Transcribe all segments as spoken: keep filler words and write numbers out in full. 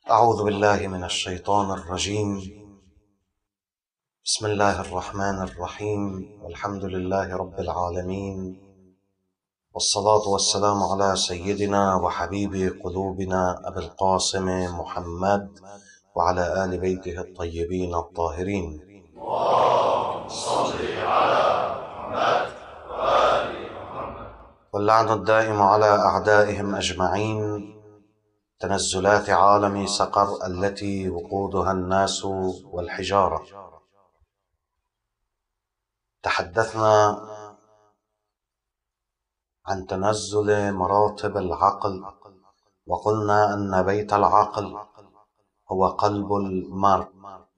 أعوذ بالله من الشيطان الرجيم. بسم الله الرحمن الرحيم، والحمد لله رب العالمين، والصلاة والسلام على سيدنا وحبيب قلوبنا أبي القاسم محمد وعلى آل بيته الطيبين الطاهرين. اللهم صل على محمد وآل محمد. واللعن الدائم على أعدائهم أجمعين. تنزلات عالم سقر التي وقودها الناس والحجارة. تحدثنا عن تنزل مراتب العقل، وقلنا أن بيت العقل هو قلب المرء،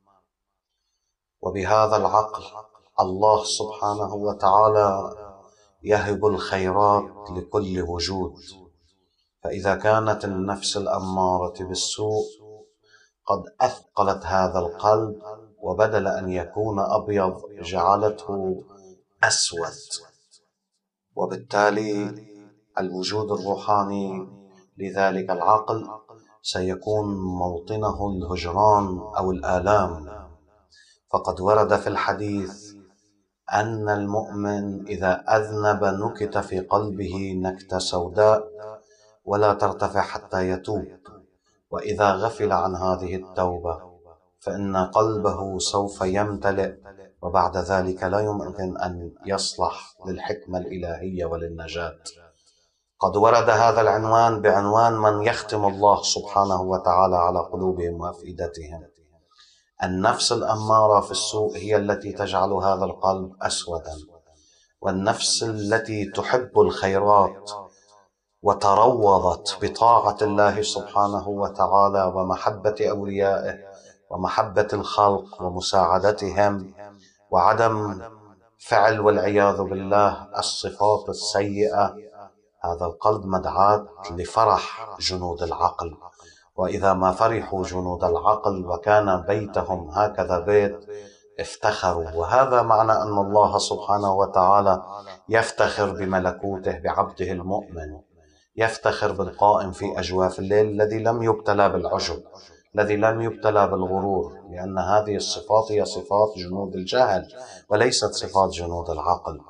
وبهذا العقل الله سبحانه وتعالى يهب الخيرات لكل وجود. فإذا كانت النفس الأمارة بالسوء قد أثقلت هذا القلب، وبدل أن يكون أبيض جعلته أسود، وبالتالي الوجود الروحاني لذلك العقل سيكون موطنه الهجران أو الآلام. فقد ورد في الحديث أن المؤمن إذا أذنب نكت في قلبه نكتة سوداء ولا ترتفع حتى يتوب، وإذا غفل عن هذه التوبة فإن قلبه سوف يمتلئ، وبعد ذلك لا يمكن أن يصلح للحكمة الإلهية وللنجاة. قد ورد هذا العنوان بعنوان من يختم الله سبحانه وتعالى على قلوبهم وأفئدتهم. النفس الأمارة في السوء هي التي تجعل هذا القلب أسودا، والنفس التي تحب الخيرات وتروضت بطاعة الله سبحانه وتعالى ومحبة أوليائه ومحبة الخلق ومساعدتهم، وعدم فعل والعياذ بالله الصفات السيئة، هذا القلب مدعاة لفرح جنود العقل. وإذا ما فرحوا جنود العقل وكان بيتهم هكذا بيت افتخروا، وهذا معنى أن الله سبحانه وتعالى يفتخر بملكوته بعبده المؤمن، يفتخر بالقائم في أجواف الليل الذي لم يبتلى بالعجب، الذي لم يبتلى بالغرور، لأن هذه الصفات هي صفات جنود الجهل وليست صفات جنود العقل.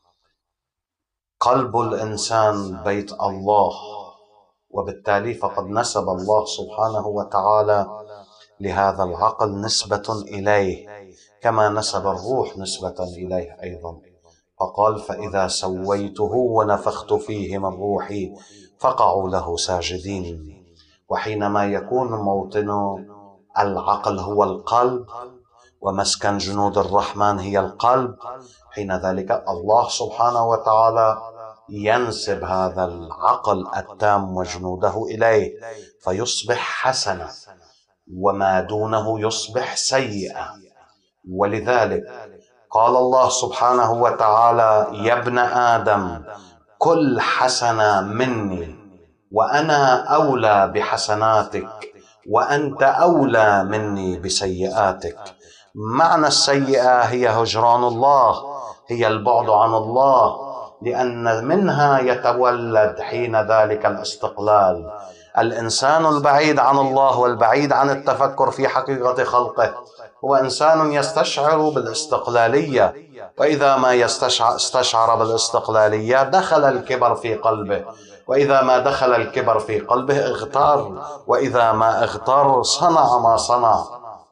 قلب الإنسان بيت الله، وبالتالي فقد نسب الله سبحانه وتعالى لهذا العقل نسبة إليه، كما نسب الروح نسبة إليه أيضا، فقال: فإذا سويته ونفخت فيه من روحي فقعوا له ساجدين. وحينما يكون موطن العقل هو القلب، ومسكن جنود الرحمن هي القلب، حين ذلك الله سبحانه وتعالى ينسب هذا العقل التام وجنوده إليه، فيصبح حسنا، وما دونه يصبح سيئا. ولذلك قال الله سبحانه وتعالى: يا ابن آدم كل حسنة مني، وأنا أولى بحسناتك، وأنت أولى مني بسيئاتك. معنى السيئة هي هجران الله، هي البعد عن الله، لأن منها يتولد حين ذلك الاستقلال. الإنسان البعيد عن الله والبعيد عن التفكر في حقيقة خلقه هو إنسان يستشعر بالاستقلالية، وإذا ما استشعر بالاستقلالية دخل الكبر في قلبه، وإذا ما دخل الكبر في قلبه اغتر، وإذا ما اغتر صنع ما صنع.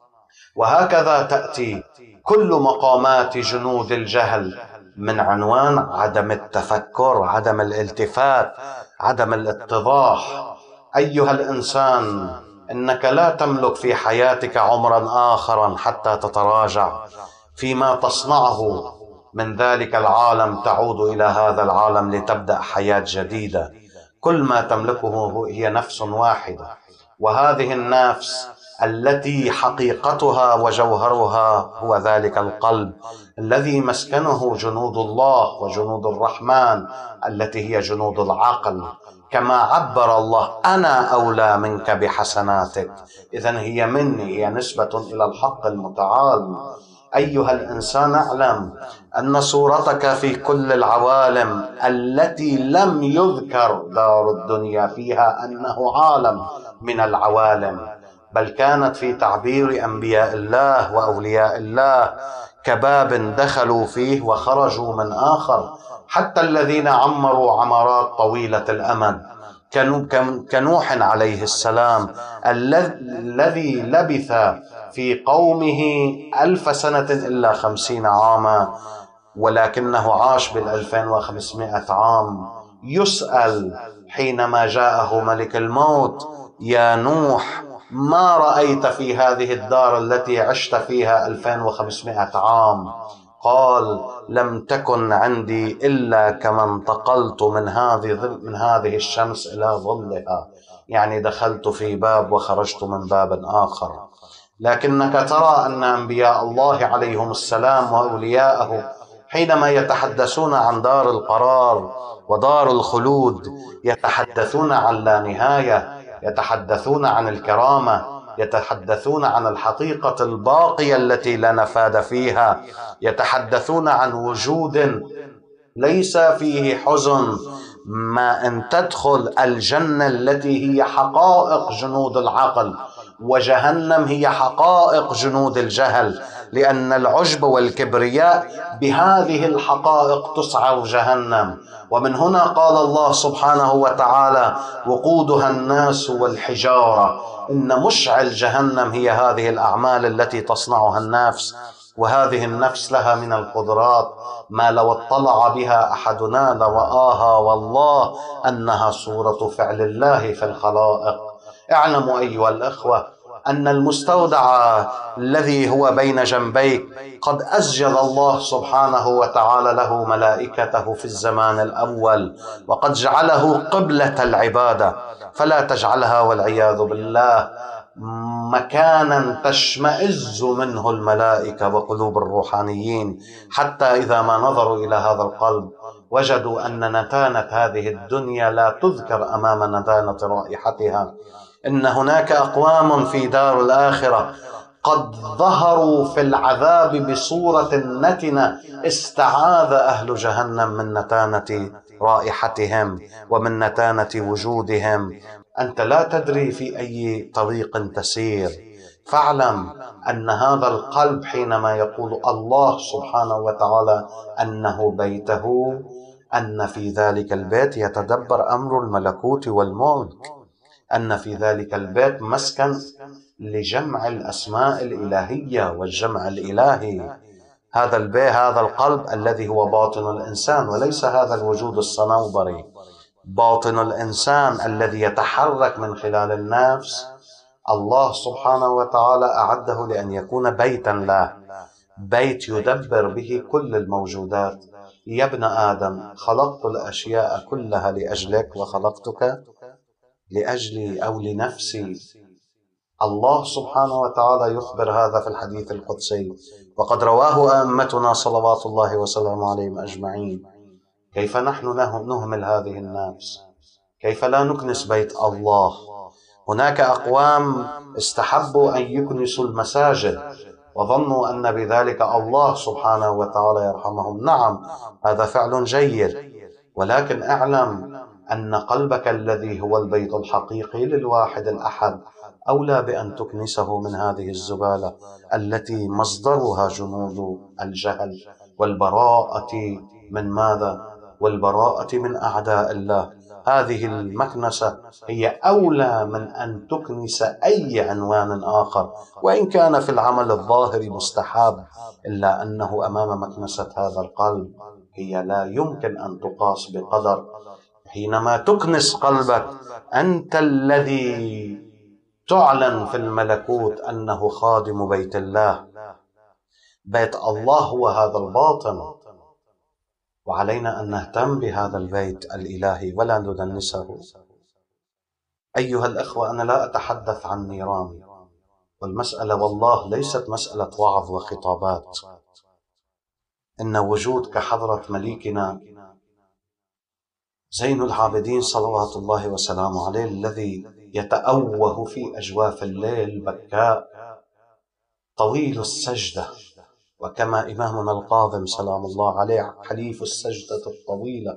وهكذا تأتي كل مقامات جنود الجهل من عنوان عدم التفكر، عدم الالتفات، عدم الاتضاح. أيها الإنسان، إنك لا تملك في حياتك عمرا آخرا حتى تتراجع فيما تصنعه من ذلك العالم، تعود إلى هذا العالم لتبدأ حياة جديدة. كل ما تملكه هي نفس واحدة، وهذه النفس التي حقيقتها وجوهرها هو ذلك القلب الذي مسكنه جنود الله وجنود الرحمن التي هي جنود العقل. كما عبر الله: أنا أولى منك بحسناتك، إذن هي مني، هي نسبة إلى الحق المتعال. أيها الإنسان، اعلم أن صورتك في كل العوالم التي لم يذكر دار الدنيا فيها أنه عالم من العوالم، بل كانت في تعبير أنبياء الله وأولياء الله كباب دخلوا فيه وخرجوا من آخر. حتى الذين عمروا عمرات طويلة الأمد كنوح عليه السلام الذي لبث في قومه ألف سنة إلا خمسين عاما، ولكنه عاش بالألفين وخمسمائة عام. يسأل حينما جاءه ملك الموت: يا نوح، ما رأيت في هذه الدار التي عشت فيها ألفين وخمسمائة عام؟ قال: لم تكن عندي إلا كما انتقلت من هذه من هذه الشمس إلى ظلها، يعني دخلت في باب وخرجت من باب آخر. لكنك ترى أن أنبياء الله عليهم السلام وأولياءه حينما يتحدثون عن دار القرار ودار الخلود يتحدثون عن لا نهاية، يتحدثون عن الكرامة، يتحدثون عن الحقيقة الباقية التي لا نفاد فيها، يتحدثون عن وجود ليس فيه حزن. ما أن تدخل الجنة التي هي حقائق جنود العقل، وجهنم هي حقائق جنود الجهل، لأن العجب والكبرياء بهذه الحقائق تسعر جهنم. ومن هنا قال الله سبحانه وتعالى: وقودها الناس والحجارة. إن مشعل جهنم هي هذه الأعمال التي تصنعها النفس، وهذه النفس لها من القدرات ما لو اطلع بها أحدنا لرآها والله أنها صورة فعل الله في الخلائق. اعلموا أيها الأخوة أن المستودع الذي هو بين جنبيك قد أسجد الله سبحانه وتعالى له ملائكته في الزمان الأول، وقد جعله قبلة العبادة، فلا تجعلها والعياذ بالله مكانا تشمئز منه الملائكة وقلوب الروحانيين، حتى إذا ما نظروا إلى هذا القلب وجدوا أن نتانة هذه الدنيا لا تذكر أمام نتانة رائحتها. إن هناك أقوام في دار الآخرة قد ظهروا في العذاب بصورة نتنة استعاذ أهل جهنم من نتانة رائحتهم ومن نتانة وجودهم. أنت لا تدري في أي طريق تسير، فاعلم أن هذا القلب حينما يقول الله سبحانه وتعالى أنه بيته، أن في ذلك البيت يتدبر أمر الملكوت والملك، أن في ذلك البيت مسكن لجمع الأسماء الإلهية والجمع الإلهي. هذا البيت، هذا القلب الذي هو باطن الإنسان، وليس هذا الوجود الصنوبري. باطن الإنسان الذي يتحرك من خلال النفس، الله سبحانه وتعالى أعده لأن يكون بيتا له، بيت يدبر به كل الموجودات. يا ابن آدم، خلقت الأشياء كلها لأجلك وخلقتك لأجلي أو لنفسي. الله سبحانه وتعالى يخبر هذا في الحديث القدسي، وقد رواه أئمتنا صلوات الله وسلامه عليهم أجمعين. كيف نحن نهمل هذه النفس؟ كيف لا نكنس بيت الله؟ هناك أقوام استحبوا أن يكنسوا المساجد وظنوا أن بذلك الله سبحانه وتعالى يرحمهم. نعم، هذا فعل جيد، ولكن اعلم أن قلبك الذي هو البيت الحقيقي للواحد الأحد أولى بأن تكنسه من هذه الزبالة التي مصدرها جنود الجهل والبراءة من ماذا؟ والبراءة من أعداء الله. هذه المكنسة هي أولى من أن تكنس أي عنوان آخر، وإن كان في العمل الظاهر مستحب، إلا أنه أمام مكنسة هذا القلب هي لا يمكن أن تقاس بقدر. حينما تكنس قلبك أنت الذي تعلن في الملكوت أنه خادم بيت الله. بيت الله هو هذا الباطن، وعلينا أن نهتم بهذا البيت الإلهي ولا ندنسه. أيها الأخوة، أنا لا أتحدث عن نيران، والمسألة والله ليست مسألة وعظ وخطابات. إن وجود كحضرة مليكنا زين العابدين صلوات الله وسلامه عليه الذي يتأوه في أجواف الليل بكاء طويل السجدة، وكما إمامنا القاظم سلام الله عليه حليف السجدة الطويلة،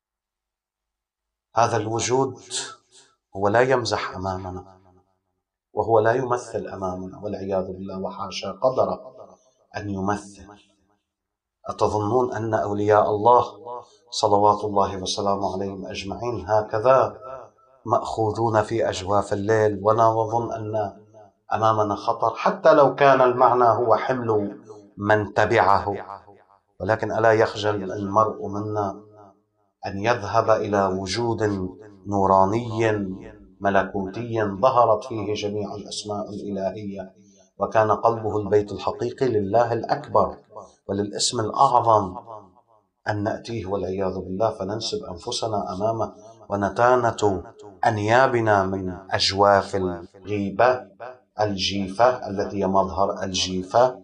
هذا الوجود هو لا يمزح أمامنا. وهو لا يمثل أمامنا والعياذ بالله، وحاشا قدر أن يمثل. أتظنون أن أولياء الله صلوات الله وسلامه عليهم أجمعين هكذا مأخوذون في أجواف الليل ولا نظن أن أمامنا خطر، حتى لو كان المعنى هو حمل من تبعه؟ ولكن ألا يخجل المرء منا أن يذهب إلى وجود نوراني ملكوتي ظهرت فيه جميع الأسماء الإلهية، وكان قلبه البيت الحقيقي لله الأكبر وللاسم الأعظم، أن نأتيه والعياذ بالله فننسب أنفسنا أمامه ونتانة أنيابنا من أجواف الغيبة الجيفة التي هي مظهر الجيفة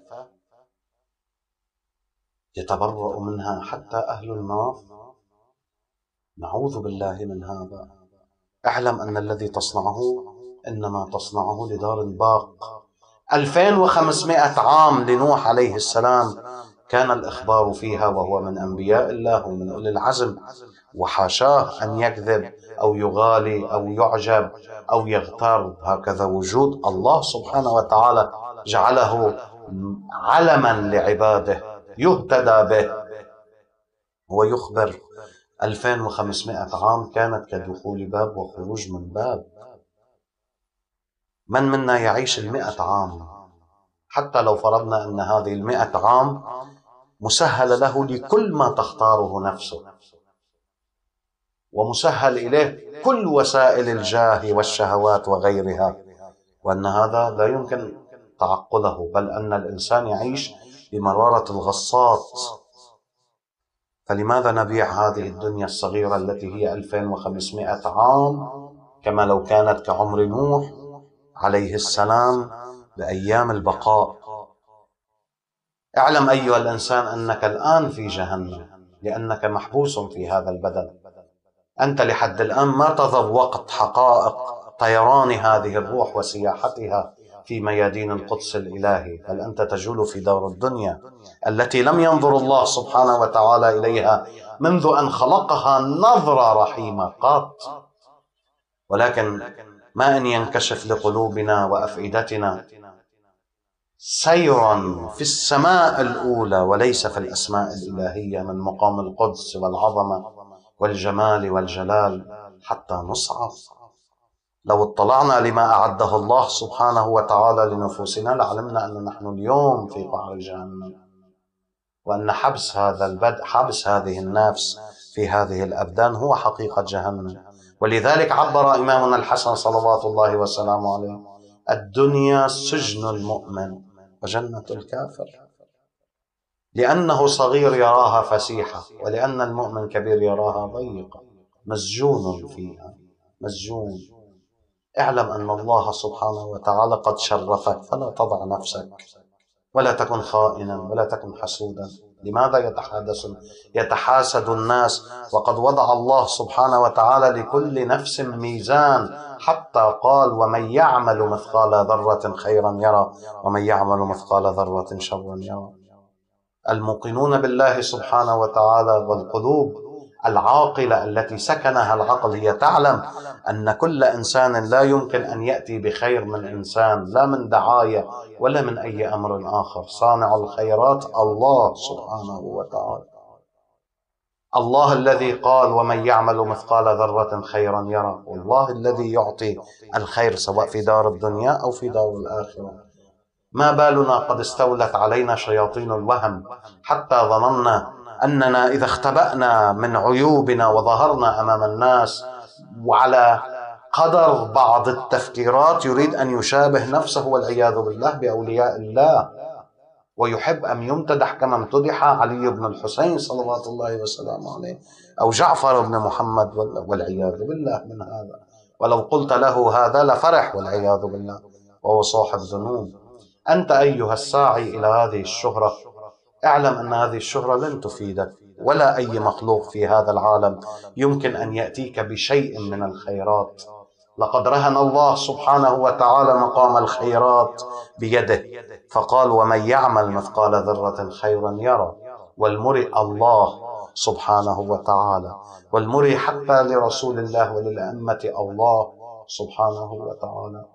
يتبرأ منها حتى أهل النار. نعوذ بالله من هذا. اعلم أن الذي تصنعه إنما تصنعه لدار باق. ألفين وخمسمائة عام لنوح عليه السلام كان الإخبار فيها وهو من أنبياء الله ومن أولي العزم، وحاشاه أن يكذب أو يغالي أو يعجب أو يغتر. هكذا وجود الله سبحانه وتعالى جعله علما لعباده يهتدى به. هو يخبر ألفين وخمسمائة عام كانت كدخول باب وخروج من باب. من منا يعيش المئة عام؟ حتى لو فرضنا أن هذه المئة عام مسهل له لكل ما تختاره نفسه ومسهل إليه كل وسائل الجاه والشهوات وغيرها، وأن هذا لا يمكن تعقله، بل أن الإنسان يعيش بمرارة الغصات. فلماذا نبيع هذه الدنيا الصغيرة التي هي ألفين وخمسمائة عام كما لو كانت كعمر نوح عليه السلام بأيام البقاء؟ اعلم أيها الإنسان أنك الآن في جهنم لأنك محبوس في هذا البدن. أنت لحد الآن ما تذوقت حقائق طيران هذه الروح وسياحتها في ميادين القدس الإلهي، بل أنت تجول في دار الدنيا التي لم ينظر الله سبحانه وتعالى إليها منذ أن خلقها نظرة رحيمة قط. ولكن ما أن ينكشف لقلوبنا وأفئدتنا سيرا في السماء الأولى وليس في الأسماء الإلهية من مقام القدس والعظمة والجمال والجلال حتى نصعد. لو اطلعنا لما أعده الله سبحانه وتعالى لنفوسنا لعلمنا أن نحن اليوم في قعر جهنم، وأن حبس هذا البدء حبس هذه النفس في هذه الأبدان هو حقيقة جهنم. ولذلك عبر إمامنا الحسن صلوات الله وسلامه عليه: الدنيا سجن المؤمن وجنة الكافر، لأنه صغير يراها فسيحة، ولأن المؤمن كبير يراها ضيقة، مسجون فيها مسجون. اعلم أن الله سبحانه وتعالى قد شرفك، فلا تضع نفسك ولا تكن خائنا ولا تكن حسودا. لماذا يتحادث يتحاسد الناس وقد وضع الله سبحانه وتعالى لكل نفس ميزان، حتى قال: ومن يعمل مثقال ذرة خيرا يرى ومن يعمل مثقال ذرة شرا يرى. الموقنون بالله سبحانه وتعالى والقلوب العاقلة التي سكنها العقل هي تعلم أن كل إنسان لا يمكن أن يأتي بخير من إنسان، لا من دعاية ولا من أي أمر آخر. صانع الخيرات الله سبحانه وتعالى، الله الذي قال: ومن يعمل مثقال ذرة خيرا يرى، والله الذي يعطي الخير سواء في دار الدنيا أو في دار الآخرة. ما بالنا قد استولت علينا شياطين الوهم حتى ظننا أننا إذا اختبأنا من عيوبنا وظهرنا أمام الناس وعلى قدر بعض التفكيرات يريد أن يشابه نفسه والعياذ بالله بأولياء الله، ويحب أن يمتدح كما امتدح علي بن الحسين صلوات الله وسلامه عليه أو جعفر بن محمد والعياذ بالله من هذا. ولو قلت له هذا لفرح والعياذ بالله، وهو صاحب ذنوب. أنت أيها الساعي إلى هذه الشهرة اعلم أن هذه الشهرة لن تفيدك، ولا أي مخلوق في هذا العالم يمكن أن يأتيك بشيء من الخيرات. لقد رهن الله سبحانه وتعالى مقام الخيرات بيده، فقال: ومن يعمل مثقال ذرة خيرا يرى. والمرئ الله سبحانه وتعالى، والمرئ حتى لرسول الله وللأئمة الله سبحانه وتعالى.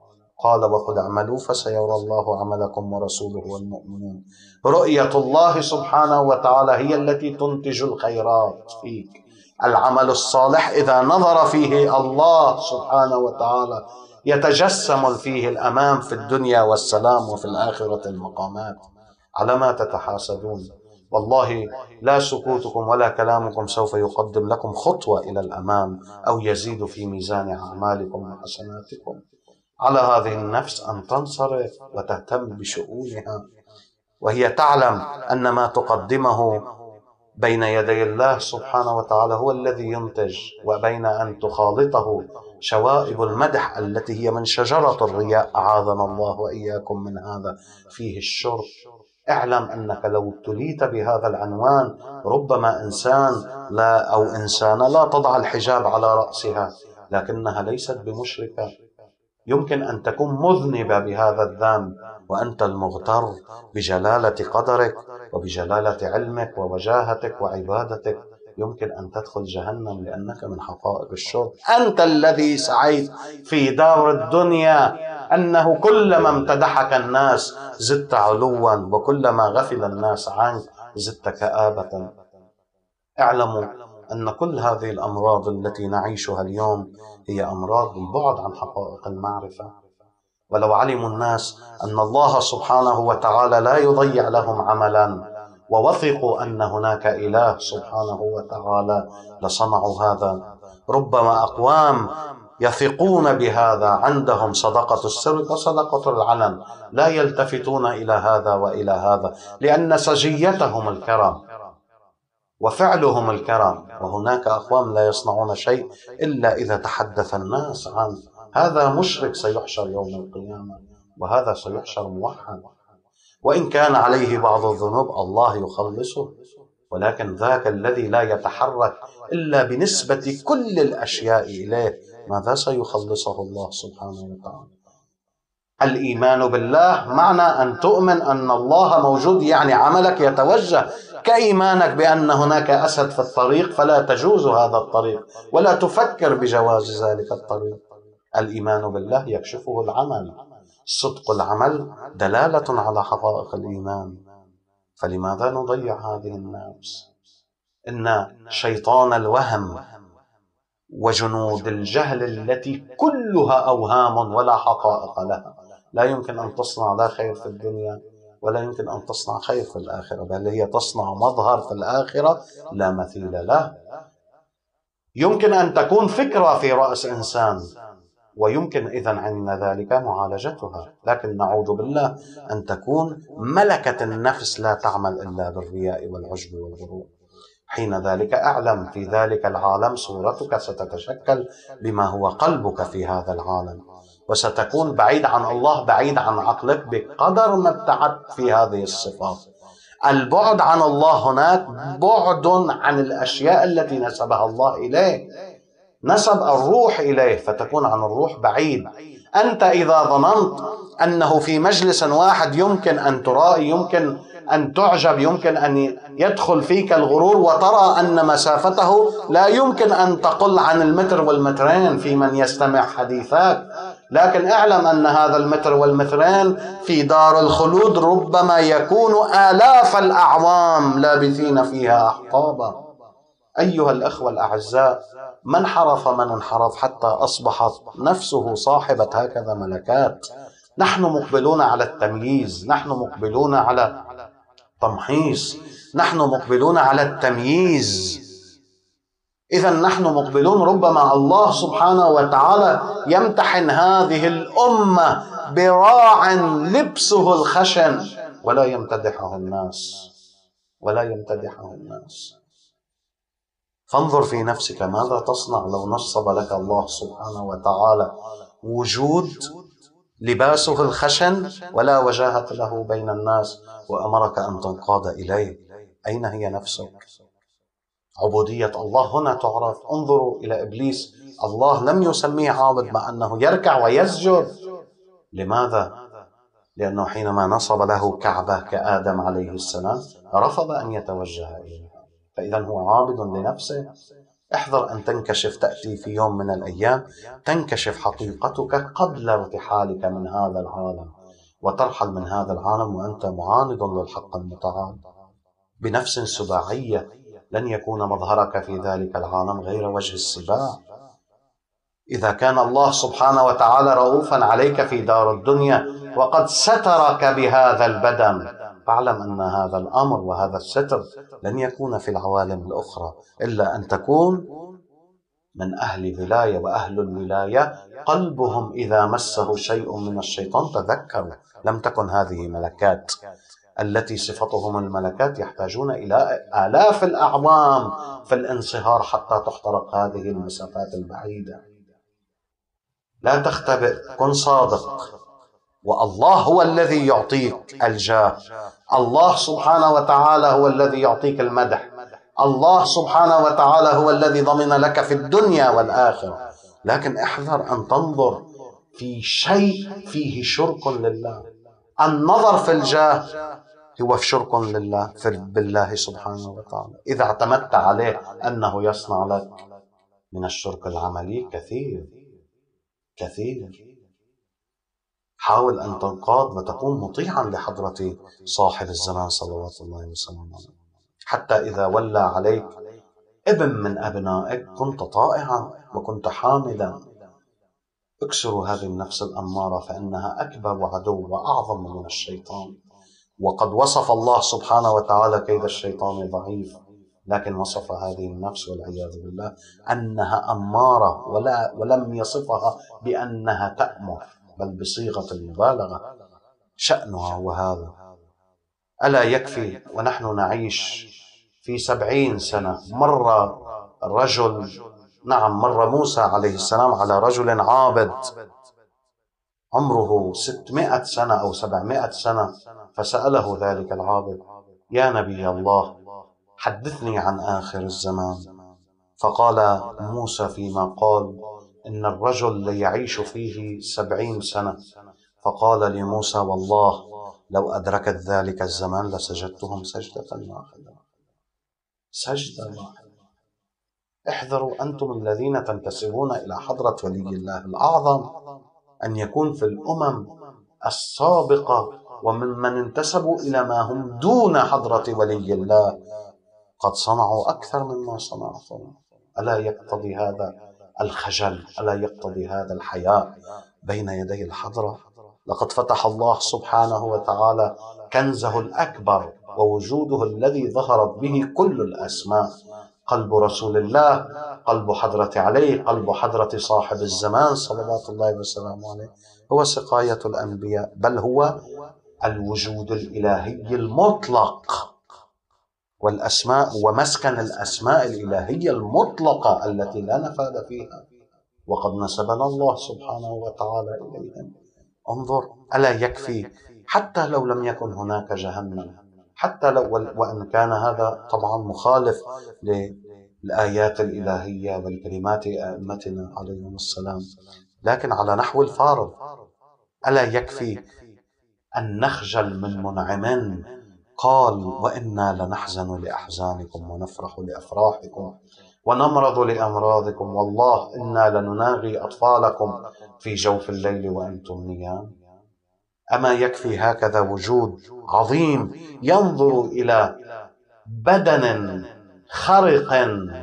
قال وقل اعملوا فسيرى الله عملكم ورسوله والمؤمنون. رؤية الله سبحانه وتعالى هي التي تنتج الخيرات فيك. العمل الصالح إذا نظر فيه الله سبحانه وتعالى يتجسم فيه الأمام في الدنيا والسلام، وفي الآخرة المقامات. على ما تتحاسدون؟ والله لا سكوتكم ولا كلامكم سوف يقدم لكم خطوة إلى الأمام أو يزيد في ميزان أعمالكم وحسناتكم. على هذه النفس أن تنصرف وتهتم بشؤونها، وهي تعلم أن ما تقدمه بين يدي الله سبحانه وتعالى هو الذي ينتج، وبين أن تخالطه شوائب المدح التي هي من شجرة الرياء، أعاذنا الله وإياكم من هذا، فيه الشرك. اعلم أنك لو ابتليت بهذا العنوان ربما إنسان لا أو إنسانة لا تضع الحجاب على رأسها لكنها ليست بمشركة، يمكن أن تكون مذنبة بهذا الذنب وأنت المغتر بجلالة قدرك وبجلالة علمك ووجاهتك وعبادتك، يمكن أن تدخل جهنم لأنك من حقائق الشرك. أنت الذي سعيت في دار الدنيا أنه كلما امتدحك الناس زدت علوا، وكلما غفل الناس عنك زدت كآبة. اعلموا أن كل هذه الأمراض التي نعيشها اليوم هي أمراض البعد عن حقائق المعرفة. ولو علموا الناس أن الله سبحانه وتعالى لا يضيع لهم عملا، ووثقوا أن هناك إله سبحانه وتعالى، لصنعوا هذا. ربما أقوام يثقون بهذا، عندهم صدقة السر وصدقة العلن، لا يلتفتون إلى هذا وإلى هذا، لأن سجيتهم الكرم وفعلهم الكرم. وهناك أقوام لا يصنعون شيء إلا إذا تحدث الناس عنه. هذا مشرك سيحشر يوم القيامة، وهذا سيحشر موحد، وإن كان عليه بعض الذنوب الله يخلصه، ولكن ذاك الذي لا يتحرك إلا بنسبة كل الأشياء إليه، ماذا سيخلصه الله سبحانه وتعالى؟ الإيمان بالله معنى أن تؤمن أن الله موجود، يعني عملك يتوجه كإيمانك بأن هناك أسد في الطريق فلا تجوز هذا الطريق ولا تفكر بجواز ذلك الطريق. الإيمان بالله يكشفه العمل، صدق العمل دلالة على حقائق الإيمان. فلماذا نضيع هذه النفس؟ إن شيطان الوهم وجنود الجهل التي كلها أوهام ولا حقائق لها لا يمكن أن تصنع لا خير في الدنيا ولا يمكن أن تصنع خير في الآخرة، بل هي تصنع مظهر في الآخرة لا مثيل له. يمكن أن تكون فكرة في رأس إنسان، ويمكن إذن عند ذلك معالجتها، لكن نعوذ بالله أن تكون ملكة النفس لا تعمل إلا بالرياء والعجب والغرور. حين ذلك أعلم في ذلك العالم صورتك ستتشكل بما هو قلبك في هذا العالم، وستكون بعيد عن الله، بعيد عن عقلك، بقدر ما ابتعدت في هذه الصفات. البعد عن الله هناك بعد عن الأشياء التي نسبها الله إليه، نسب الروح إليه، فتكون عن الروح بعيد. أنت إذا ظننت أنه في مجلس واحد يمكن أن ترائي، يمكن أن تعجب، يمكن أن يدخل فيك الغرور وترى أن مسافته لا يمكن أن تقل عن المتر والمترين في من يستمع حديثك، لكن اعلم أن هذا المتر والمترين في دار الخلود ربما يكون آلاف الأعوام لابثين فيها أحقابا. أيها الأخوة الأعزاء، من حرف من انحرف حتى أصبحت نفسه صاحبة هكذا ملكات. نحن مقبلون على التمييز، نحن مقبلون على تمحيص، نحن مقبلون على التمييز. إذا نحن مقبلون، ربما الله سبحانه وتعالى يمتحن هذه الأمة براع لبسه الخشن ولا يمتدحه الناس، ولا يمتدحه الناس. فانظر في نفسك ماذا تصنع لو نصب لك الله سبحانه وتعالى وجود لباسه الخشن ولا وجاهة له بين الناس وأمرك أن تنقاد إليه. أين هي نفسك؟ عبودية الله هنا تعرف. انظروا إلى إبليس، الله لم يسميه عابد مع أنه يركع ويسجد. لماذا؟ لأنه حينما نصب له كعبة كآدم عليه السلام رفض أن يتوجه إليها، فإذا هو عابد لنفسه. احذر أن تنكشف، تأتي في يوم من الأيام تنكشف حقيقتك قبل ارتحالك من هذا العالم، وترحل من هذا العالم وأنت معاند للحق المتعال بنفس سباعية. لن يكون مظهرك في ذلك العالم غير وجه السباع. إذا كان الله سبحانه وتعالى رؤوفا عليك في دار الدنيا وقد سترك بهذا البدن، فاعلم أن هذا الأمر وهذا الستر لن يكون في العوالم الأخرى إلا أن تكون من أهل ولاية. وأهل الولاية قلبهم إذا مسه شيء من الشيطان تذكروا. لم تكن هذه ملكات التي صفتهم الملكات يحتاجون إلى آلاف الأعوام في الانصهار حتى تخترق هذه المسافات البعيدة. لا تختبئ، كن صادق، والله هو الذي يعطيك الجاه. الله سبحانه وتعالى هو الذي يعطيك المدح. الله سبحانه وتعالى هو الذي ضمن لك في الدنيا والآخرة. لكن احذر أن تنظر في شيء فيه شرك لله. النظر في الجاه هو في شرك لله في بالله سبحانه وتعالى. إذا اعتمدت عليه أنه يصنع لك من الشرك العملي كثير كثير. حاول أن تنقاد وتكون مطيعا لحضرة صاحب الزمان صلوات الله وسلامه عليه، حتى إذا ولى عليك ابن من أبنائك كنت طائعا وكنت حامدا. اكسروا هذه النفس الأمارة، فإنها أكبر عدو وأعظم من الشيطان. وقد وصف الله سبحانه وتعالى كيد الشيطان ضعيف، لكن وصف هذه النفس والعياذ بالله أنها أمارة، ولا ولم يصفها بأنها تأمر، بل بصيغة المبالغة. شأنها وهذا. ألا يكفي ونحن نعيش في سبعين سنة مر رجل، نعم مر موسى عليه السلام على رجل عابد عمره ستمائة سنة أو سبعمائة سنة، فسأله ذلك العابد: يا نبي الله حدثني عن آخر الزمان. فقال موسى فيما قال إن الرجل ليعيش فيه سبعين سنة. فقال لموسى: والله لو أدركت ذلك الزمان لسجدتهم سجدة واحدة. سجدة واحدة. احذروا أنتم الذين تنتسبون إلى حضرة ولي الله الأعظم أن يكون في الأمم السابقة وممن انتسبوا إلى ما هم دون حضرة ولي الله قد صنعوا أكثر مما صنعتم. ألا يقتضي هذا الخجل؟ ألا يقتضي هذا الحياء بين يدي الحضرة؟ لقد فتح الله سبحانه وتعالى كنزه الأكبر ووجوده الذي ظهرت به كل الأسماء. قلب رسول الله، قلب حضرة علي، قلب حضرة صاحب الزمان صلوات الله وسلامه عليه، هو سقاية الأنبياء، بل هو الوجود الإلهي المطلق والأسماء ومسكن الأسماء الإلهية المطلقة التي لا نفاذ فيها، وقد نسبنا الله سبحانه وتعالى إليهم. انظر، ألا يكفي حتى لو لم يكن هناك جهنم، حتى لو وإن كان هذا طبعا مخالف للآيات الإلهية والكلمات أئمتنا عليهم السلام، لكن على نحو الفارض ألا يكفي أن نخجل من منعم قال: وإنا لنحزن لأحزانكم ونفرح لأفراحكم ونمرض لأمراضكم، والله إنا لنناغي أطفالكم في جوف الليل وأنتم نيام. أما يكفي هكذا وجود عظيم ينظر إلى بدن خرق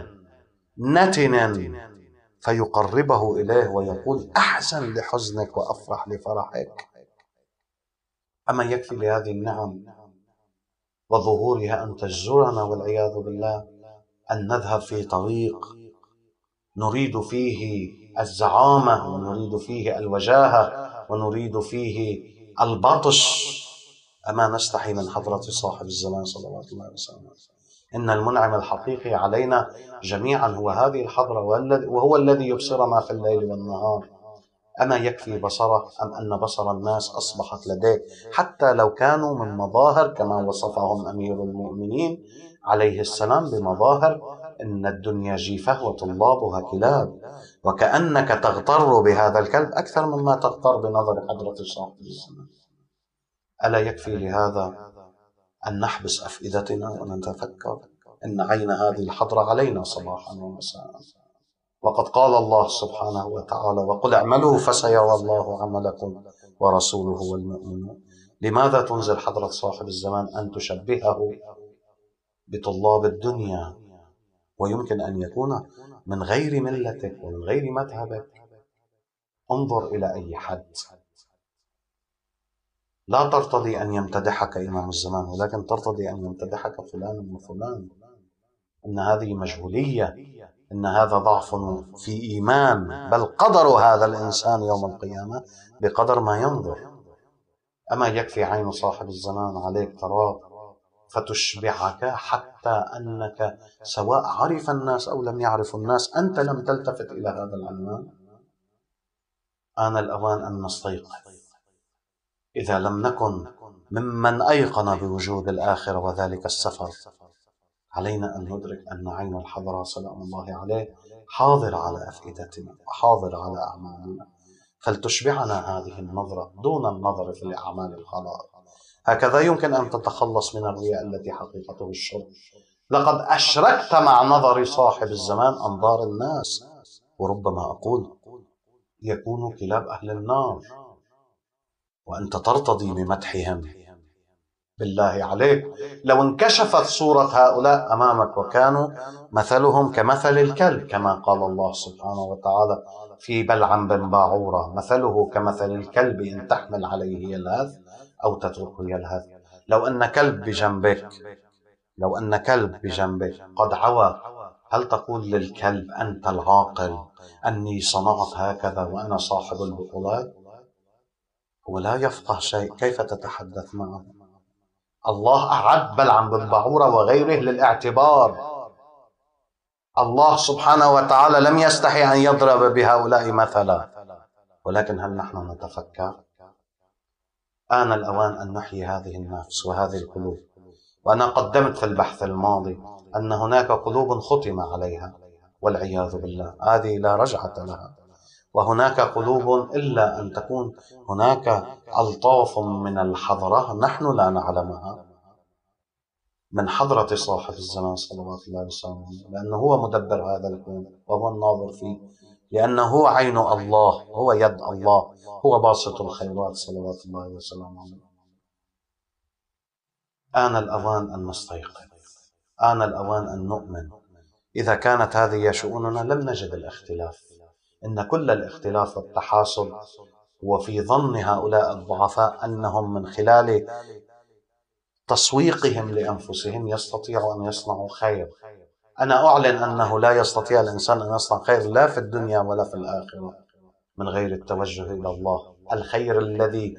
نتن فيقربه إليه ويقول: أحزن لحزنك وأفرح لفرحك. أما يكفي لهذه النعم وظهورها أن تجزرنا والعياذ بالله أن نذهب في طريق نريد فيه الزعامة ونريد فيه الوجاهة ونريد فيه البطش. أما نستحي من حضرة صاحب الزمان صلوات الله وسلامه. إن المنعم الحقيقي علينا جميعا هو هذه الحضرة، وهو الذي يبصر ما في الليل والنهار. أما يكفي بصره أم أن بصر الناس أصبحت لديك حتى لو كانوا من مظاهر كما وصفهم أمير المؤمنين عليه السلام بمظاهر إن الدنيا جيفة وطلابها كلاب، وكأنك تغتر بهذا الكلب أكثر مما تغتر بنظر حضرة صاحب الزمان. ألا يكفي لهذا أن نحبس أفئدتنا ونتفكر إن عين هذه الحضرة علينا صباحا ومساء. وقد قال الله سبحانه وتعالى: وقل اعملوا فسيرى الله عملكم ورسوله والمؤمنون. لماذا تنزل حضرة صاحب الزمان أن تشبهه بطلاب الدنيا، ويمكن أن يكون من غير ملتك ومن غير مذهبك؟ انظر إلى أي حد. لا ترتضي أن يمتدحك إمام الزمان، ولكن ترتضي أن يمتدحك فلان وفلان. إن هذه مجهولية، إن هذا ضعف في إيمان، بل قدر هذا الإنسان يوم القيامة بقدر ما ينظر. أما يكفي عين صاحب الزمان عليك تراه فتشبعك حتى أنك سواء عرف الناس أو لم يعرف الناس أنت لم تلتفت إلى هذا العنوان. آن الأوان أن نستيقظ. إذا لم نكن ممن أيقن بوجود الآخرة وذلك السفر، علينا أن ندرك أن عين الحضرة سلام الله عليه حاضر على أفئدتنا وحاضر على أعمالنا، فلتشبعنا هذه النظرة دون النظر في الأعمال الخلائق. هكذا يمكن أن تتخلص من الرياء التي حقيقته الشرك. لقد أشركت مع نظر صاحب الزمان أنظار الناس، وربما أقول يكونوا كلاب أهل النار وأنت ترتضي بمدحهم. بالله عليك، لو انكشفت صورة هؤلاء أمامك وكانوا مثلهم كمثل الكلب، كما قال الله سبحانه وتعالى في بلعم بن باعورة: مثله كمثل الكلب إن تحمل عليه يلهث أو تتركه يلهث. لو أن كلب بجنبك لو أن كلب بجنبك قد عوى، هل تقول للكلب أنت العاقل أني صنعت هكذا وأنا صاحب البطولات؟ هو لا يفقه شيء، كيف تتحدث معه؟ الله أعد بلعم بن باعورة وغيره للاعتبار. الله سبحانه وتعالى لم يستحي أن يضرب بهؤلاء مثلا، ولكن هل نحن نتفكر؟ آن الأوان أن نحيي هذه النفس وهذه القلوب. وأنا قدمت في البحث الماضي أن هناك قلوب ختم عليها والعياذ بالله، هذه لا رجعة لها. وهناك قلوب إلا أن تكون هناك ألطاف من الحضرة نحن لا نعلمها من حضرة صاحب الزمان صلوات الله وسلامه، لأنه هو مدبر هذا الكون وهو الناظر فيه، لأنه هو عين الله، هو يد الله، هو باسط الخيرات صلوات الله وسلامه. آن الأوان أن نستيقظ، آن الأوان أن نؤمن. إذا كانت هذه شؤوننا لم نجد الاختلاف. إن كل الاختلاف والتحاسب وفي ظن هؤلاء الضعفاء أنهم من خلال تسويقهم لأنفسهم يستطيعوا أن يصنعوا خير. أنا أعلن أنه لا يستطيع الإنسان أن يصنع خير لا في الدنيا ولا في الآخرة من غير التوجه إلى الله. الخير الذي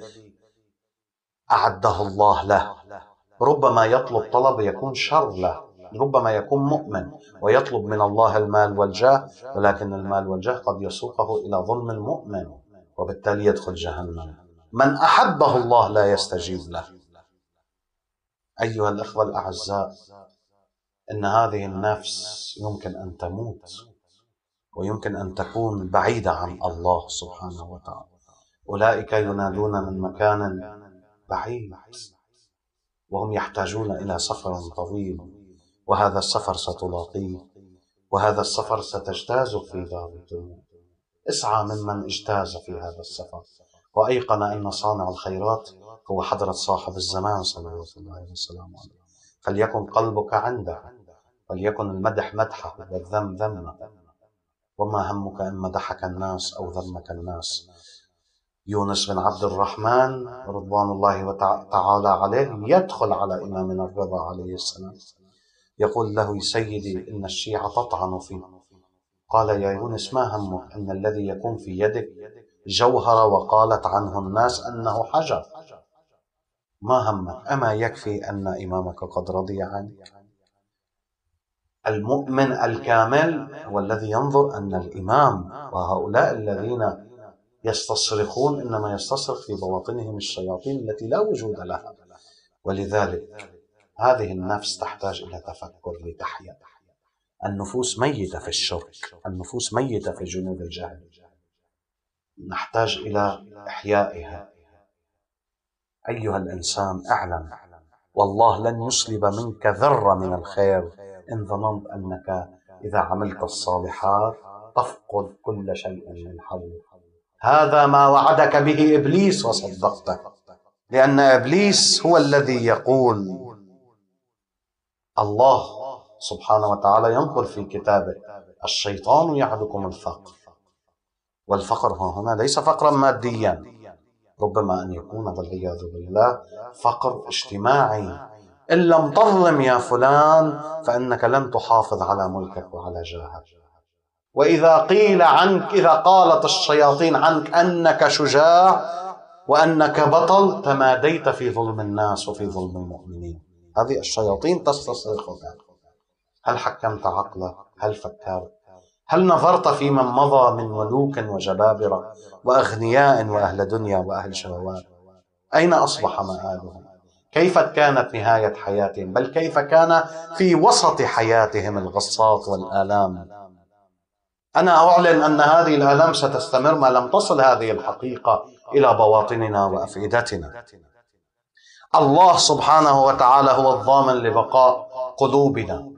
أعده الله له ربما يطلب طلب يكون شر له، ربما يكون مؤمن ويطلب من الله المال والجاه، ولكن المال والجاه قد يسوقه إلى ظلم المؤمن وبالتالي يدخل جهنم. من أحبه الله لا يستجيب له. أيها الأخوة الأعزاء، إن هذه النفس يمكن أن تموت ويمكن أن تكون بعيدة عن الله سبحانه وتعالى. أولئك ينادون من مكان بعيد وهم يحتاجون إلى سفر طويل، وهذا السفر ستلاقيه، وهذا السفر ستجتاز في دار الدنيا. اسعى ممن اجتاز في هذا السفر وأيقن أن صانع الخيرات هو حضرة صاحب الزمان صلوات الله وسلامه عليه. فليكن قلبك عنده، وليكن المدح مدحه والذم ذمه، وما همك إن مدحك الناس أو ذمك الناس. يونس بن عبد الرحمن رضوان الله تعالى عليه يدخل على إمامنا الرضا عليه السلام يقول له: سيدي إن الشيعة تطعن فيه. قال: يا يونس ما همك إن الذي يكون في يدك جوهر وقالت عنه الناس أنه حجر؟ ما همك؟ أما يكفي أن إمامك قد رضي عنك؟ المؤمن الكامل هو الذي ينظر أن الإمام، وهؤلاء الذين يستصرخون إنما يستصرخ في بواطنهم الشياطين التي لا وجود لها. ولذلك هذه النفس تحتاج إلى تفكر لتحيا. النفوس ميتة في الشرك، النفوس ميتة في جنود الجهل، نحتاج إلى إحيائها. أيها الإنسان اعلم، والله لن يسلب منك ذرة من الخير إن ظننت أنك إذا عملت الصالحات تفقد كل شيء من حولك. هذا ما وعدك به إبليس وصدقته، لأن إبليس هو الذي يقول. الله سبحانه وتعالى ينقل في كتابه: الشيطان يعدكم الفقر. والفقر هنا ليس فقرا ماديا، ربما أن يكون والعياذ بالله فقر اجتماعي. إن لم تظلم يا فلان فإنك لن تحافظ على ملكك وعلى جاهك. وإذا قيل عنك، إذا قالت الشياطين عنك أنك شجاع وأنك بطل، تماديت في ظلم الناس وفي ظلم المؤمنين. هذه الشياطين تستصرخك. هل حكمت عقلك؟ هل فكرت؟ هل نظرت في من مضى من ملوك وجبابرة وأغنياء وأهل دنيا وأهل شهوات؟ أين أصبح مآلهم؟ كيف كانت نهاية حياتهم؟ بل كيف كان في وسط حياتهم الغصات والآلام. أنا أعلن أن هذه الآلام ستستمر ما لم تصل هذه الحقيقة إلى بواطننا وأفئدتنا. الله سبحانه وتعالى هو الضامن لبقاء قلوبنا.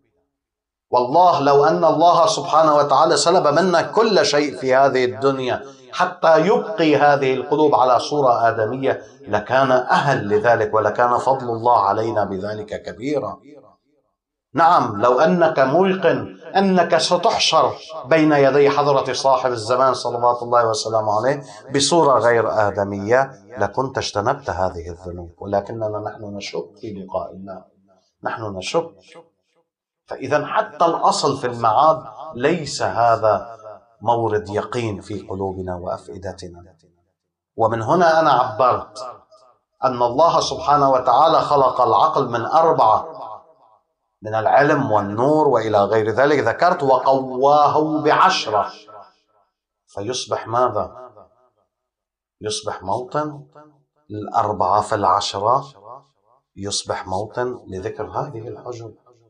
والله لو أن الله سبحانه وتعالى سلب منا كل شيء في هذه الدنيا حتى يبقي هذه القلوب على صورة آدمية لكان أهل لذلك، ولكان فضل الله علينا بذلك كبيرا. نعم، لو أنك موقن أنك ستحشر بين يدي حضرة صاحب الزمان صلوات الله وسلامه عليه بصورة غير آدمية لكنت اجتنبت هذه الذنوب، ولكننا نحن نشك في لقاء الله، نحن نشك. فإذا حتى الأصل في المعاد ليس هذا مورد يقين في قلوبنا وأفئدتنا. ومن هنا أنا عبرت أن الله سبحانه وتعالى خلق العقل من أربعة، من العلم والنور وإلى غير ذلك. ذكرت وقواه بعشرة، فيصبح ماذا؟ يصبح موطن الأربعة في العشرة، يصبح موطن لذكر هذه الحجب.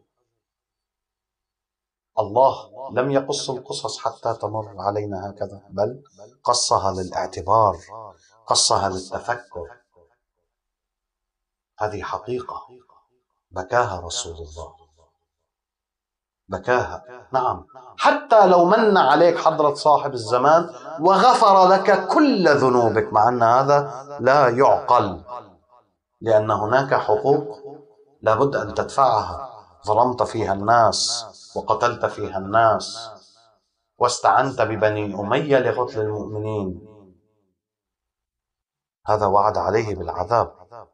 الله لم يقص القصص حتى تمر علينا هكذا، بل قصها للاعتبار، قصها للتفكر. هذه حقيقة بكاها رسول الله، بكاها. نعم، حتى لو من عليك حضرة صاحب الزمان وغفر لك كل ذنوبك، مع أن هذا لا يعقل، لأن هناك حقوق لابد أن تدفعها. ظلمت فيها الناس وقتلت فيها الناس واستعنت ببني أمية لقتل المؤمنين، هذا وعد عليه بالعذاب.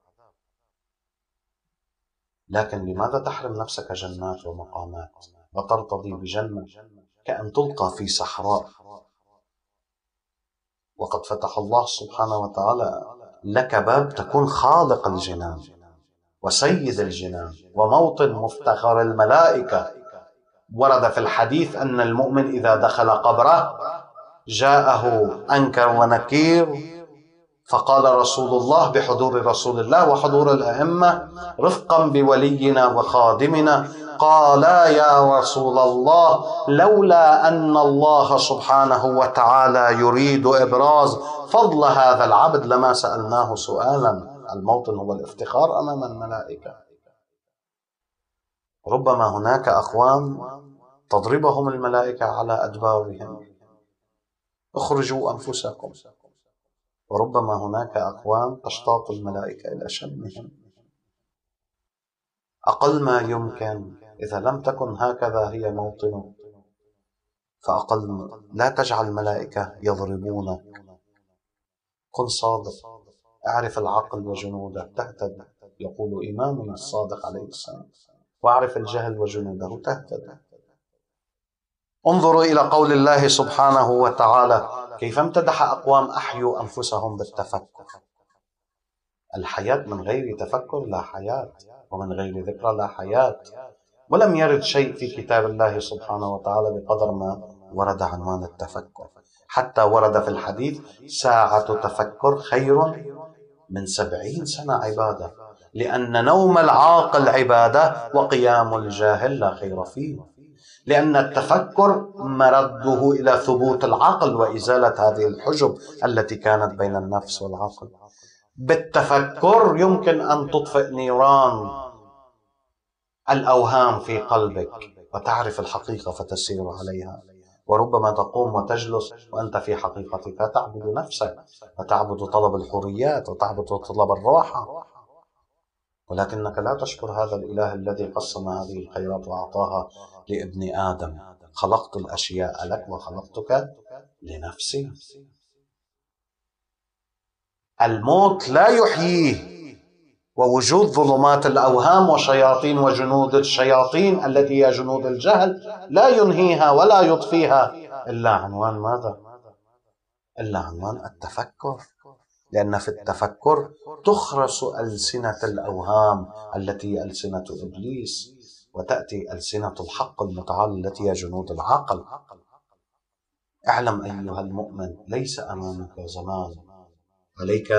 لكن لماذا تحرم نفسك جنات ومقامات وترتضي بجنة كأن تلقى في صحراء؟ وقد فتح الله سبحانه وتعالى لك باب تكون خالق الجنان وسيد الجنان وموطن مفتخر الملائكة. ورد في الحديث أن المؤمن إذا دخل قبره جاءه أنكر ونكير، فقال رسول الله بحضور رسول الله وحضور الأئمة رفقا بولينا وخادمنا، قالا يا رسول الله لولا أن الله سبحانه وتعالى يريد إبراز فضل هذا العبد لما سألناه سؤالا. الموطن هو الافتخار أمام الملائكة. ربما هناك أقوام تضربهم الملائكة على أدبارهم، اخرجوا أنفسكم. وربما هناك أقوام تشتاق الملائكة إلى شمهم. أقل ما يمكن إذا لم تكن هكذا هي موطنك، فأقل لا تجعل الملائكة يضربونك. كن صادق، اعرف العقل وجنوده تهتد، يقول إمامنا الصادق عليه السلام، واعرف الجهل وجنوده تهتد. انظروا إلى قول الله سبحانه وتعالى كيف امتدح أقوام أحيوا أنفسهم بالتفكر. الحياة من غير تفكر لا حياة، ومن غير ذكرى لا حياة. ولم يرد شيء في كتاب الله سبحانه وتعالى بقدر ما ورد عنوان التفكر. حتى ورد في الحديث ساعة تفكر خير من سبعين سنة عبادة، لأن نوم العاقل عبادة وقيام الجاهل لا خير فيه. لأن التفكر مرده إلى ثبوت العقل وإزالة هذه الحجب التي كانت بين النفس والعقل. بالتفكر يمكن أن تطفئ نيران الأوهام في قلبك وتعرف الحقيقة فتسير عليها. وربما تقوم وتجلس وأنت في حقيقتك تعبد نفسك وتعبد طلب الحريات وتعبد طلب الراحة، ولكنك لا تشكر هذا الإله الذي قسم هذه الخيرات وأعطاها لابن آدم. خلقت الأشياء لك وخلقتك لنفسي. الموت لا يحييه، ووجود ظلمات الأوهام وشياطين وجنود الشياطين التي هي جنود الجهل لا ينهيها ولا يطفيها إلا عنوان ماذا؟ إلا عنوان التفكر، لأن في التفكر تخرس ألسنة الأوهام التي هي ألسنة إبليس، وتأتي ألسنة الحق المتعال التي هي جنود العقل. اعلم أيها المؤمن ليس أمامك زمان، عليك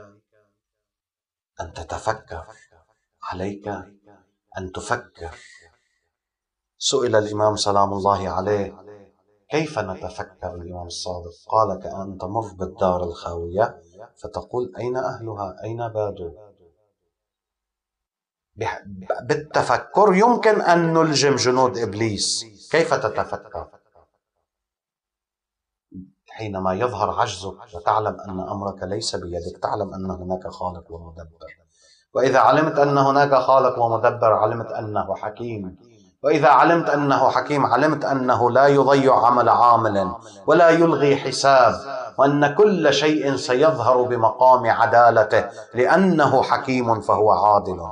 أن تتفكر، عليك أن تفكر. سئل الإمام سلام الله عليه كيف نتفكر؟ الإمام الصادق قال كأن تمر بالدار الخاوية فتقول أين أهلها؟ أين بادوا؟ بالتفكر يمكن أن نلجم جنود إبليس. كيف تتفكر؟ حينما يظهر عجزك وتعلم أن أمرك ليس بيدك، تعلم أن هناك خالق ومدبر. وإذا علمت أن هناك خالق ومدبر علمت أنه حكيم، وإذا علمت أنه حكيم علمت أنه لا يضيع عمل عامل ولا يلغي حساب، وأن كل شيء سيظهر بمقام عدالته لأنه حكيم فهو عادل.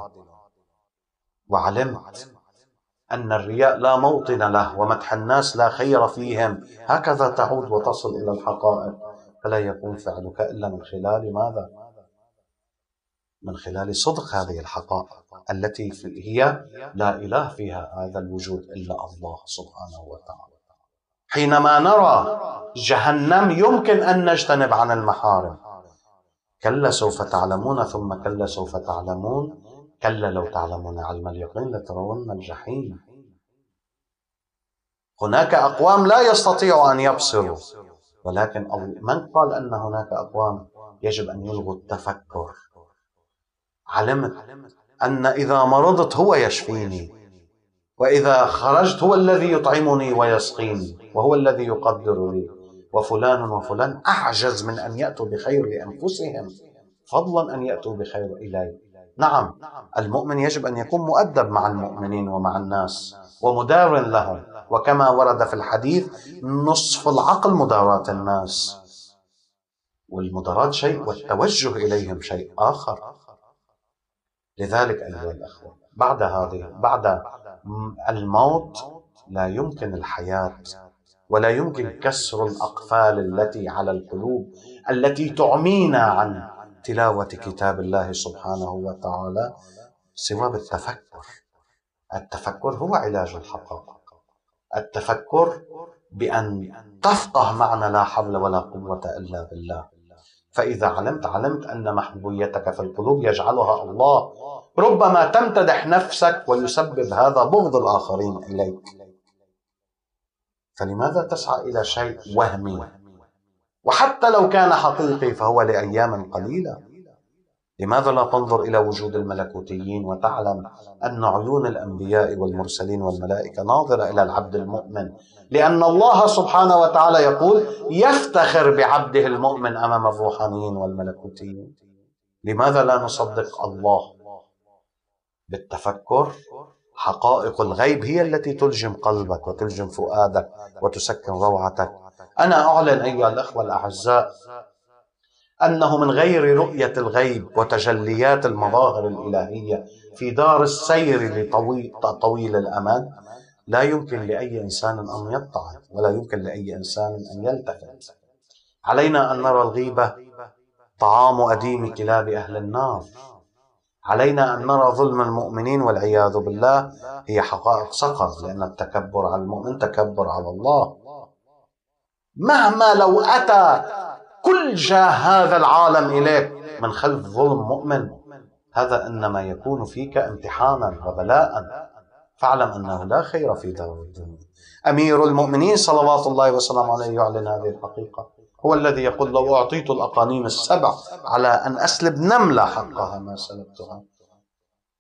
وعلمت أن الرياء لا موطن له ومدح الناس لا خير فيهم. هكذا تعود وتصل إلى الحقائق، فلا يكون فعلك إلا من خلال ماذا؟ من خلال صدق هذه الحقائق التي هي لا إله فيها هذا الوجود إلا الله سبحانه وتعالى. حينما نرى جهنم يمكن أن نجتنب عن المحارم. كلا سوف تعلمون ثم كلا سوف تعلمون كلا لو تعلمون علم اليقين لترون الجحيم. هناك أقوام لا يستطيعوا أن يبصروا، ولكن من قال أن هناك أقوام يجب أن يلغوا التفكر؟ علمت أن إذا مرضت هو يشفيني، وإذا خرجت هو الذي يطعمني ويسقيني، وهو الذي يقدر لي، وفلان وفلان أعجز من أن يأتوا بخير لأنفسهم فضلا أن يأتوا بخير إلي. نعم، المؤمن يجب أن يكون مؤدب مع المؤمنين ومع الناس ومدار لهم، وكما ورد في الحديث نصف العقل مداراة الناس، والمداراة شيء والتوجه إليهم شيء آخر. لذلك أيها الأخوة بعد هذه بعد الموت لا يمكن الحياة، ولا يمكن كسر الأقفال التي على القلوب التي تعمينا عن تلاوة كتاب الله سبحانه وتعالى سوى بالتفكر. التفكر هو علاج الحقائق. التفكر بأن تفقه معنى لا حول ولا قوة إلا بالله. فإذا علمت علمت أن محبوبيتك في القلوب يجعلها الله. ربما تمتدح نفسك ويسبب هذا بغض الآخرين إليك، فلماذا تسعى إلى شيء وهمي؟ وحتى لو كان حقيقي فهو لأيام قليلة. لماذا لا تنظر إلى وجود الملكوتيين وتعلم أن عيون الأنبياء والمرسلين والملائكة ناظرة إلى العبد المؤمن، لأن الله سبحانه وتعالى يقول يفتخر بعبده المؤمن أمام الروحانيين والملكوتيين. لماذا لا نصدق الله بالتفكر؟ حقائق الغيب هي التي تلجم قلبك وتلجم فؤادك وتسكن روعتك. أنا أعلن أيها الأخوة الأعزاء أنه من غير رؤية الغيب وتجليات المظاهر الإلهية في دار السير لطويل الأمد لا يمكن لأي إنسان أن يتعظ، ولا يمكن لأي إنسان أن يلتفت. علينا أن نرى الغيبة طعام أديم كلاب أهل النار. علينا أن نرى ظلم المؤمنين والعياذ بالله هي حقائق سقر، لأن التكبر على المؤمن تكبر على الله. مهما لو أتى كل جاه هذا العالم إليك من خلف ظلم مؤمن، هذا إنما يكون فيك امتحانا وبلاء، فاعلم أنه لا خير في دار الدنيا. أمير المؤمنين صلوات الله وسلامه عليه يعلن هذه الحقيقة. هو الذي يقول لو أعطيت الأقانيم السبع على أن أسلب نملة حقها ما سلبتها.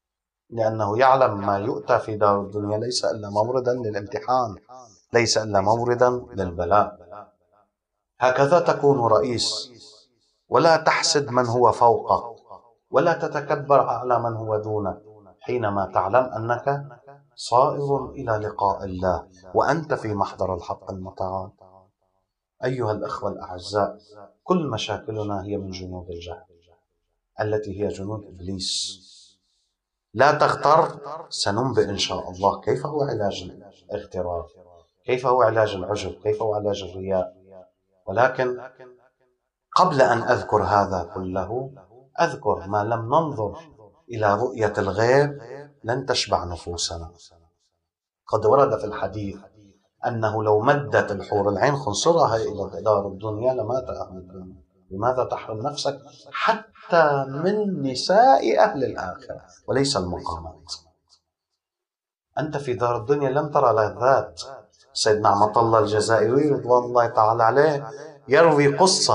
لأنه يعلم ما يؤتى في دار الدنيا ليس إلا موردا للامتحان، ليس إلا موردا للبلاء. هكذا تكون رئيس، ولا تحسد من هو فوقك، ولا تتكبر على من هو دونك، حينما تعلم أنك صائر إلى لقاء الله وأنت في محضر الحق المتعال. أيها الأخوة الأعزاء، كل مشاكلنا هي من جنود الجهل التي هي جنود إبليس. لا تغتر، سننبئ إن شاء الله كيف هو علاج الاغترار، كيف هو علاج العجب، كيف هو علاج الرياء. ولكن قبل أن أذكر هذا كله أذكر ما لم ننظر إلى رؤية الغيب لن تشبع نفوسنا. قد ورد في الحديث أنه لو مدت الحور العين خنصرها إلى دار الدنيا لمات أهل الدنيا. لماذا تحرم نفسك حتى من نساء أهل الآخرة وليس المقامات؟ أنت في دار الدنيا لم ترى لذات. سيدنا نعمة الله الجزائري رضوان الله تعالى عليه يروي قصة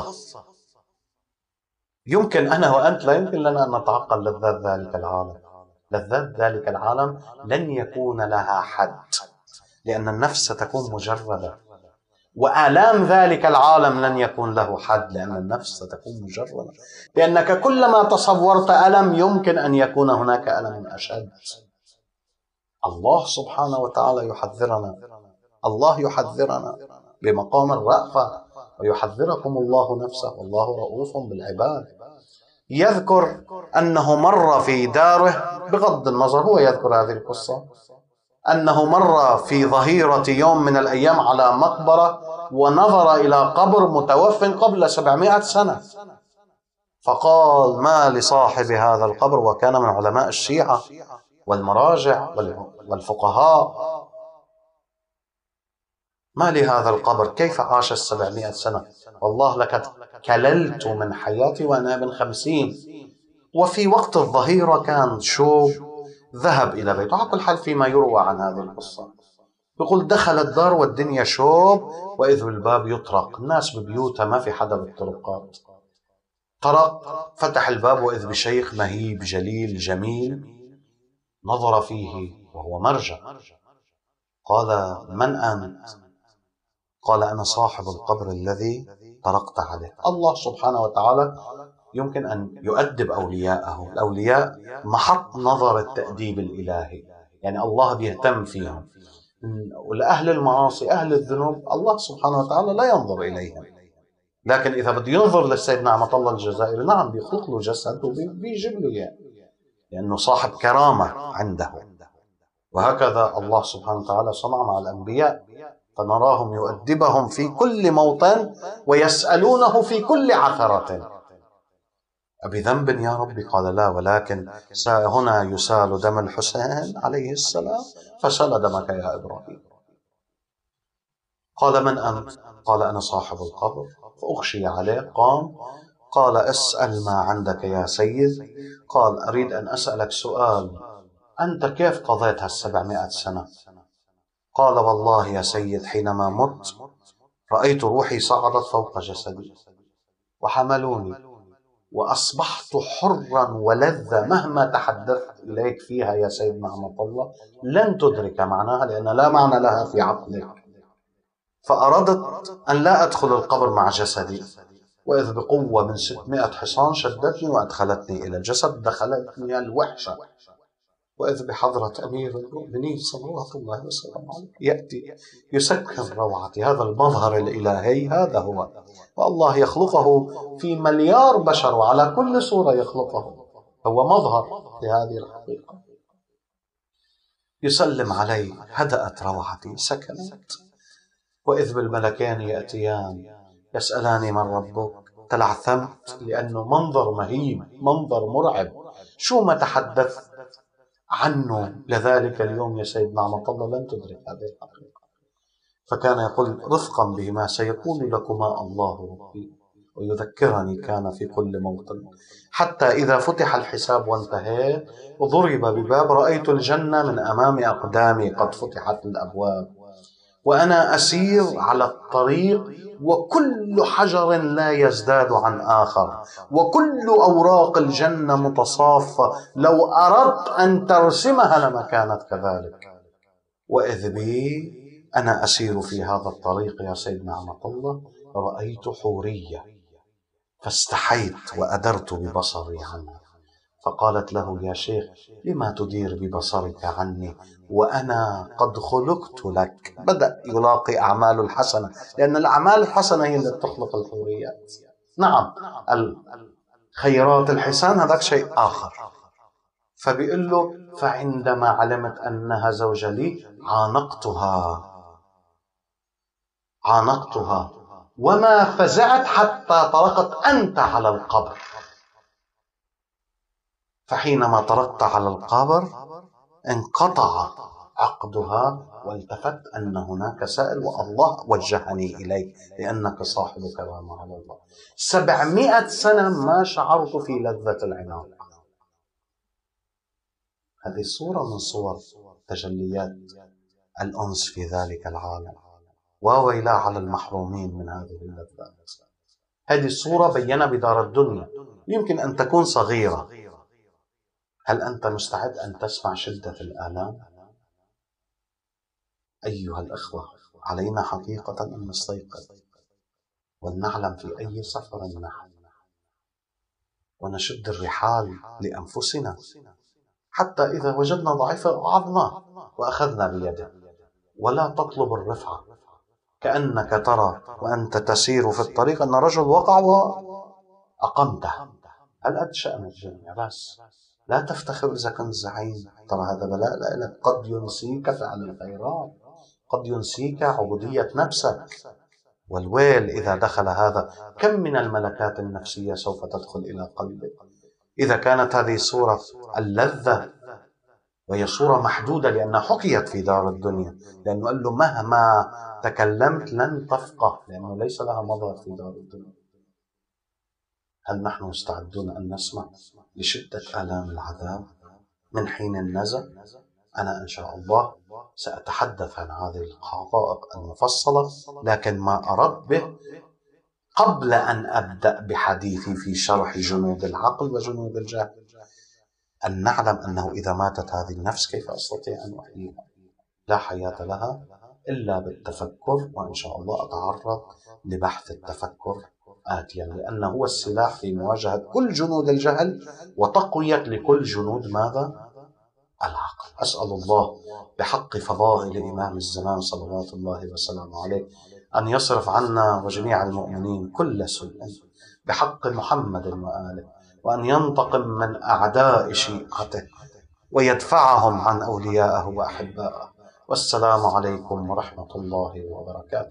يمكن أنا وأنت لا يمكن لنا أن نتعقل لذات ذلك العالم. لذات ذلك العالم لن يكون لها حد، لأن النفس ستكون مجردة، وآلام ذلك العالم لن يكون له حد، لأن النفس ستكون مجردة، لأنك كلما تصورت ألم يمكن أن يكون هناك ألم أشد. الله سبحانه وتعالى يحذرنا، الله يحذرنا بمقام الرأفة، ويحذركم الله نفسه والله رؤوف بالعباد. يذكر أنه مر في داره، بغض النظر هو يذكر هذه القصة، أنه مر في ظهيرة يوم من الأيام على مقبرة ونظر إلى قبر متوف قبل سبعمائة سنة، فقال ما لصاحب هذا القبر، وكان من علماء الشيعة والمراجع والفقهاء، ما لهذا القبر؟ كيف عاش السبعمائة سنة؟ والله لقد كللت من حياتي وأنا ابن خمسين. وفي وقت الظهيرة كان شوب ذهب إلى بيته. على كل حال فيما يروى عن هذه القصة يقول دخل الدار والدنيا شوب، وإذ بالباب يطرق، الناس ببيوتها ما في حدا بالطرقات. طرق، فتح الباب وإذ بشيخ مهيب جليل جميل، نظر فيه وهو مرجع. قال من أنت؟ قال أنا صاحب القبر الذي طرقت عليه. الله سبحانه وتعالى يمكن أن يؤدب أولياءه. الأولياء محط نظر التأديب الإلهي، يعني الله بيهتم فيهم. والأهل المعاصي أهل الذنوب الله سبحانه وتعالى لا ينظر إليهم، لكن إذا بده ينظر للسيد نعمة الله الجزائري نعم بيخلق له جسد وبيجيب له إياه، لأنه صاحب كرامة عنده. وهكذا الله سبحانه وتعالى صنع مع الأنبياء، فنراهم يؤدبهم في كل موطن ويسألونه في كل عثرة أبذنب يا ربي؟ قال لا، ولكن هنا يسال دم الحسين عليه السلام فسال دمك يا إبراهيم. قال من أنت؟ قال أنا صاحب القبر. فأخشي عليه، قام قال اسأل ما عندك يا سيد. قال أريد أن أسألك سؤال، أنت كيف قضيت هالسبعمائة سنة؟ قال والله يا سيد حينما مت رأيت روحي صعدت فوق جسدي وحملوني وأصبحت حرا ولذة، مهما تحدثت إليك فيها يا سيد نعمة الله لن تدرك معناها، لأن لا معنى لها في عقلك. فأردت أن لا أدخل القبر مع جسدي، وإذ بقوة من ستمائة حصان شدتني وأدخلتني إلى الجسد، دخلتني الوحشة، وإذ بحضرة أمير المؤمنين صلوات الله وسلامه عليه يأتي يسكن روعتي. هذا المظهر الإلهي هذا هو، والله يخلقه في مليار بشر وعلى كل صورة يخلقه، هو مظهر لهذه الحقيقة. يسلم علي، هدأت روعتي، سكنت، وإذ بالملكين يأتيان يسألاني من ربك. تلعثمت لأنه منظر مهيب، منظر مرعب، شو ما تحدثت عنه لذلك اليوم يا سيد نعمة الله لن تدرك هذه الحقيقة. فكان يقول رفقا بما سيقول لكما الله ربي، ويذكرني كان في كل موطن، حتى إذا فتح الحساب وانتهى وضرب بباب رأيت الجنة من أمام أقدامي، قد فتحت الأبواب وأنا أسير على الطريق وكل حجر لا يزداد عن آخر، وكل أوراق الجنة متصافة، لو أردت أن ترسمها لما كانت كذلك. وإذ بي أنا أسير في هذا الطريق يا سيد نعمة الله، رأيت حورية فاستحيت وأدرت ببصري عنها، فقالت له: يا شيخ لما تدير ببصرك عني وأنا قد خلقت لك؟ بدأ يلاقي أعمال الحسنة، لأن الأعمال الحسنة هي اللي تخلق الحوريات. نعم الخيرات الحسان هذاك شيء آخر. فبيقول له: فعندما علمت أنها زوجة لي عانقتها عانقتها وما فزعت حتى طرقت أنت على القبر. فحينما طرقت على القبر انقطع عقدها، والتفت أن هناك سائل والله وجهني إليك لأنك صاحب كرامة على الله. سبعمائة سنة ما شعرت في لذة العناق. هذه صورة من صور تجليات الأنس في ذلك العالم. وويلا على المحرومين من هذه اللذات. هذه الصورة بيّنها بدار الدنيا، يمكن أن تكون صغيرة. هل أنت مستعد أن تسمع شدة الآلام؟ أيها الأخوة، علينا حقيقة أن نستيقظ ولنعلم في أي سفر نحن، ونشد الرحال لأنفسنا حتى إذا وجدنا ضعيفا وعظنا وأخذنا بيده. ولا تطلب الرفعة كأنك ترى وأنت تسير في الطريق أن رجل وقع وأقمته. هل قد شأن الدنيا بس؟ لا تفتخر إذا كنت زعيم، ترى هذا بلاء لك. قد ينسيك فعل الخيرات، قد ينسيك عبودية نفسك. والويل إذا دخل هذا. كم من الملكات النفسية سوف تدخل إلى قلبك إذا كانت هذه صورة اللذة، وهي صورة محدودة لأنها حكيت في دار الدنيا، لأنه قال له: مهما تكلمت لن تفقه، لأنه ليس لها مظهر في دار الدنيا. هل نحن مستعدون أن نسمع لشدة آلام العذاب من حين النزع؟ أنا إن شاء الله سأتحدث عن هذه الحقائق المفصلة، لكن ما أردت به قبل أن أبدأ بحديثي في شرح جنود العقل وجنود الجهل أن نعلم أنه إذا ماتت هذه النفس كيف أستطيع أن أحييها؟ لا حياة لها إلا بالتفكر، وإن شاء الله أتعرض لبحث التفكر آتيا، لأنه هو السلاح في مواجهة كل جنود الجهل وتقوية لكل جنود ماذا؟ العقل. أسأل الله بحق فضائل إمام الزمان صلوات الله وسلامه عليه أن يصرف عنا وجميع المؤمنين كل سوء بحق محمد وآله، وأن ينتقم من أعداء شيعته ويدفعهم عن أوليائه وأحبائه. والسلام عليكم ورحمة الله وبركاته.